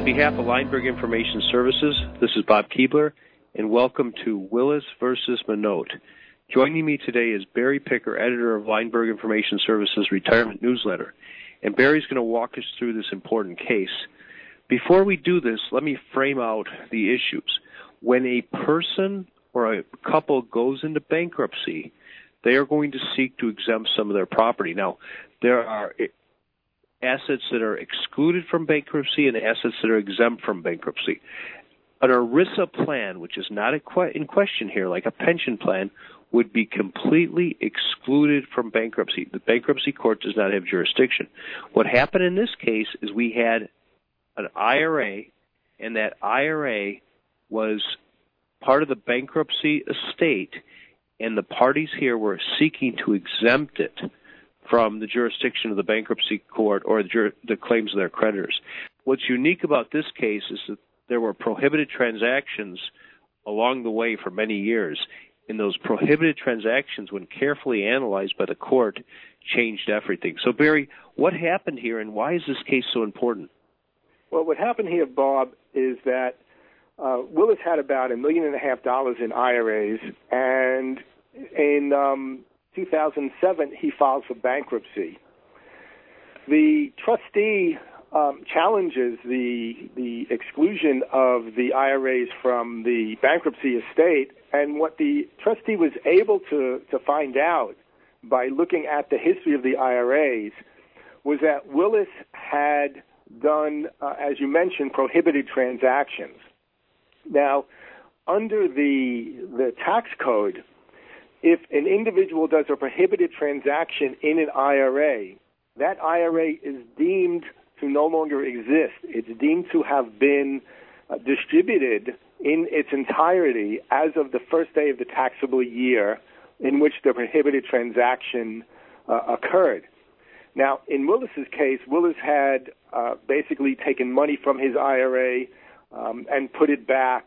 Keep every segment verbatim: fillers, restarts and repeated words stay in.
On behalf of Lineberg Information Services, this is Bob Keebler, and welcome to Willis versus Minot. Joining me today is Barry Picker, editor of Lineberg Information Services Retirement Newsletter, and Barry's going to walk us through this important case. Before we do this, let me frame out the issues. When a person or a couple goes into bankruptcy, they are going to seek to exempt some of their property. Now, there are assets that are excluded from bankruptcy and assets that are exempt from bankruptcy. An ERISA plan, which is not in question here, like a pension plan, would be completely excluded from bankruptcy. The bankruptcy court does not have jurisdiction. What happened in this case is we had an I R A, and that I R A was part of the bankruptcy estate, and the parties here were seeking to exempt it from the jurisdiction of the bankruptcy court or the, jur- the claims of their creditors. What's unique about this case is that there were prohibited transactions along the way for many years, and those prohibited transactions, when carefully analyzed by the court, changed everything. So, Barry, what happened here, and why is this case so important? Well, what happened here, Bob, is that uh, Willis had about a million and a half dollars in I R As, and in um, two thousand seven, he filed for bankruptcy. The trustee um, challenges the the exclusion of the I R As from the bankruptcy estate, and what the trustee was able to, to find out by looking at the history of the I R As was that Willis had done, uh, as you mentioned, prohibited transactions. Now, under the the tax code, if an individual does a prohibited transaction in an I R A, that I R A is deemed to no longer exist. It's deemed to have been uh, distributed in its entirety as of the first day of the taxable year in which the prohibited transaction uh, occurred. Now, in Willis's case, Willis had uh, basically taken money from his I R A um, and put it back.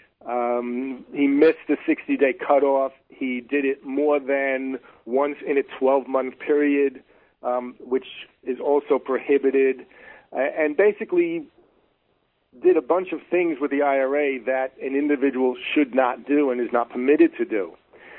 Um, he missed the sixty-day cutoff. He did it more than once in a twelve-month period, um, which is also prohibited, uh, and basically did a bunch of things with the I R A that an individual should not do and is not permitted to do.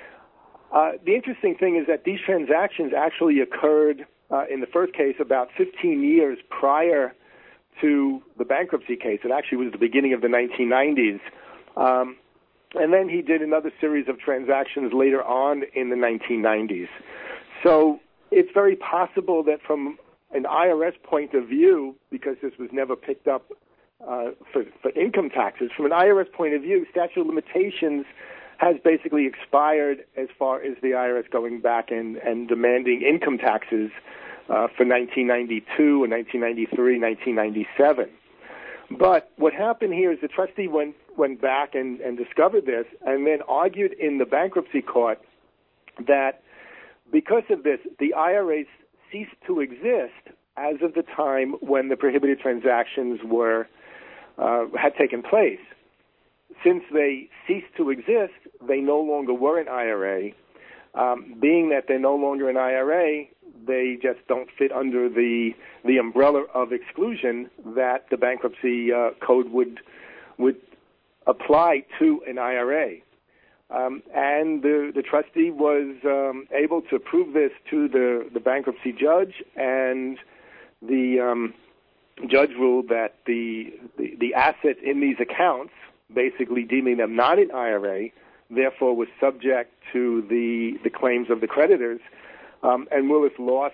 Uh, the interesting thing is that these transactions actually occurred uh, in the first case about fifteen years prior to the bankruptcy case. It actually was the beginning of the nineteen nineties. Um, and then he did another series of transactions later on in the nineteen nineties. So it's very possible that from an I R S point of view, because this was never picked up uh, for, for income taxes, from an I R S point of view, statute of limitations has basically expired as far as the I R S going back and, and demanding income taxes uh, for nineteen ninety-two and nineteen ninety-three, nineteen ninety-seven. But what happened here is the trustee went went back and, and discovered this and then argued in the bankruptcy court that because of this, the I R As ceased to exist as of the time when the prohibited transactions were uh, had taken place. Since they ceased to exist, they no longer were an I R A. Um, being that they're no longer an I R A, they just don't fit under the the umbrella of exclusion that the bankruptcy uh, code would would apply to an I R A. Um, and the, the trustee was um, able to prove this to the, the bankruptcy judge, and the um, judge ruled that the, the the assets in these accounts, basically deeming them not an I R A, therefore was subject to the the claims of the creditors. Um, and Willis lost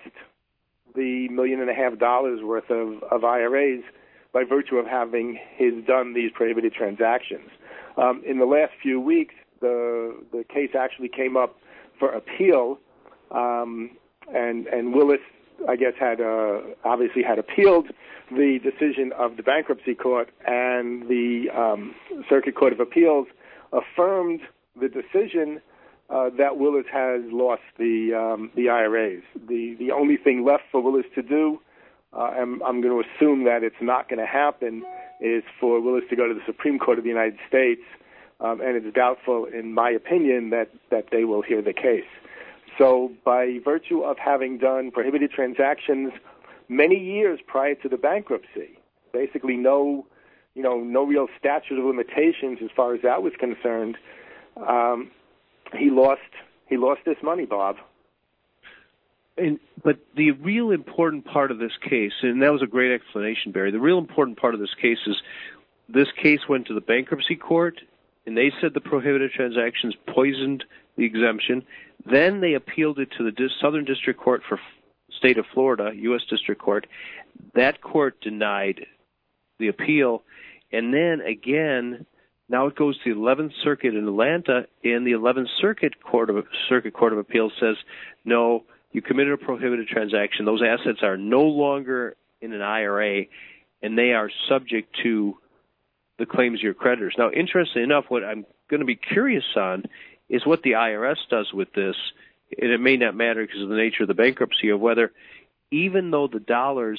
the million and a half dollars worth of, of I R As by virtue of having his done these prohibited transactions. Um, in the last few weeks, the the case actually came up for appeal, um, and and Willis, I guess, had uh, obviously had appealed the decision of the bankruptcy court, and the um, Circuit Court of Appeals affirmed the decision uh, that Willis has lost the um, the I R As. The the only thing left for Willis to do, uh, and I'm going to assume that it's not going to happen, is for Willis to go to the Supreme Court of the United States, um, and it's doubtful, in my opinion, that, that they will hear the case. So by virtue of having done prohibited transactions many years prior to the bankruptcy, basically no you know, no real statute of limitations as far as that was concerned, um, he lost he lost this money, Bob. And, but the real important part of this case, and that was a great explanation, Barry, the real important part of this case is this case went to the bankruptcy court, and they said the prohibited transactions poisoned the exemption. Then they appealed it to the Southern District Court for State of Florida, U S District Court. That court denied the appeal. And then again, now it goes to the eleventh Circuit in Atlanta, and the eleventh Circuit Court of Circuit Court of Appeals says, no, you committed a prohibited transaction. Those assets are no longer in an I R A, and they are subject to the claims of your creditors. Now, interestingly enough, what I'm going to be curious on is what the I R S does with this, and it may not matter because of the nature of the bankruptcy, of whether, even though the dollars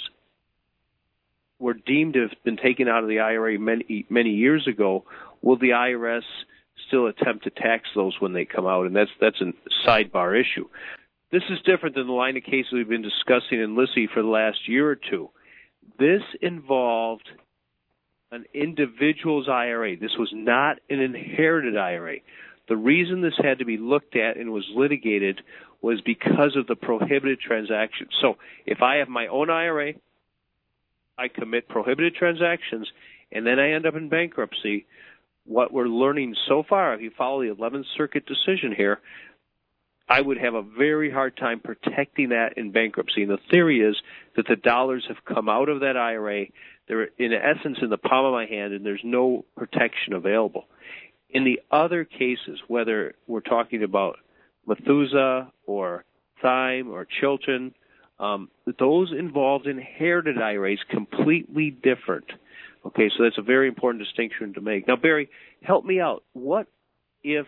were deemed to have been taken out of the I R A many, many years ago, will the I R S still attempt to tax those when they come out? And that's that's a sidebar issue. This is different than the line of cases we've been discussing in Lissy for the last year or two. This involved an individual's I R A. This was not an inherited I R A. The reason this had to be looked at and was litigated was because of the prohibited transactions. So if I have my own I R A, I commit prohibited transactions, and then I end up in bankruptcy, what we're learning so far, if you follow the eleventh Circuit decision here, I would have a very hard time protecting that in bankruptcy. And the theory is that the dollars have come out of that I R A. They're, in essence, in the palm of my hand, and there's no protection available. In the other cases, whether we're talking about Methuselah or Thyme or Chilton, um, those involved inherited I R As, completely different. Okay, so that's a very important distinction to make. Now, Barry, help me out. What if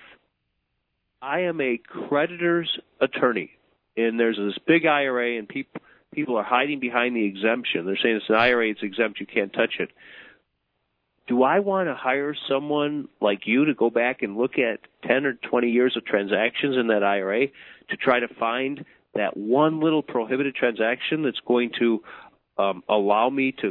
I am a creditor's attorney, and there's this big I R A, and people people are hiding behind the exemption? They're saying it's an I R A, it's exempt, you can't touch it. Do I want to hire someone like you to go back and look at ten or twenty years of transactions in that I R A to try to find that one little prohibited transaction that's going to um, allow me to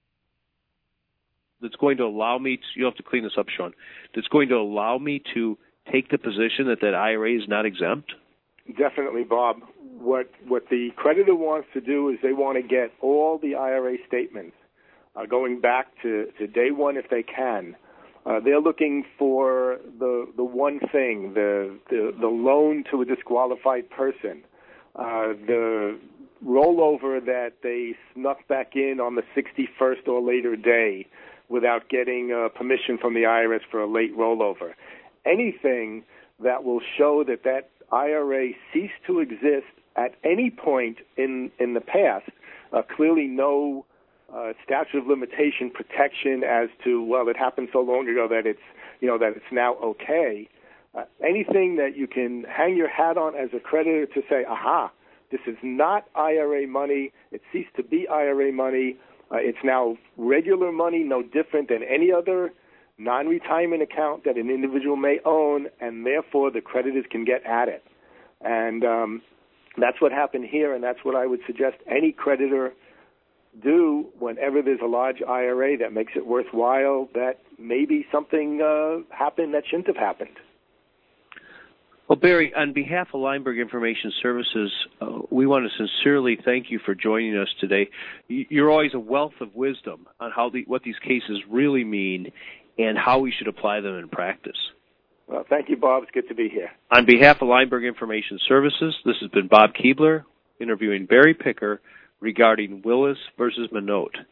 that's going to allow me to, you'll have to clean this up, Sean, that's going to allow me to take the position that that I R A is not exempt? Definitely, Bob. What what the creditor wants to do is they want to get all the I R A statements uh, going back to, to day one if they can. Uh, they're looking for the the one thing, the the, the loan to a disqualified person, uh, the rollover that they snuck back in on the sixty-first or later day without getting uh, permission from the I R S for a late rollover. Anything that will show that that I R A ceased to exist at any point in, in the past, uh, clearly no uh, statute of limitation protection as to, well, it happened so long ago that it's, you know, that it's now okay. Uh, anything that you can hang your hat on as a creditor to say, aha, this is not I R A money, it ceased to be I R A money, uh, it's now regular money, no different than any other non-retirement account that an individual may own, and therefore the creditors can get at it. And um, that's what happened here, and that's what I would suggest any creditor do whenever there's a large I R A that makes it worthwhile that maybe something uh, happened that shouldn't have happened. Well, Barry, on behalf of Lineberg Information Services, uh, we want to sincerely thank you for joining us today. You're always a wealth of wisdom on how the, what these cases really mean and how we should apply them in practice. Well, thank you, Bob. It's good to be here. On behalf of Lineberg Information Services, this has been Bob Keebler interviewing Barry Picker regarding Willis versus Minot.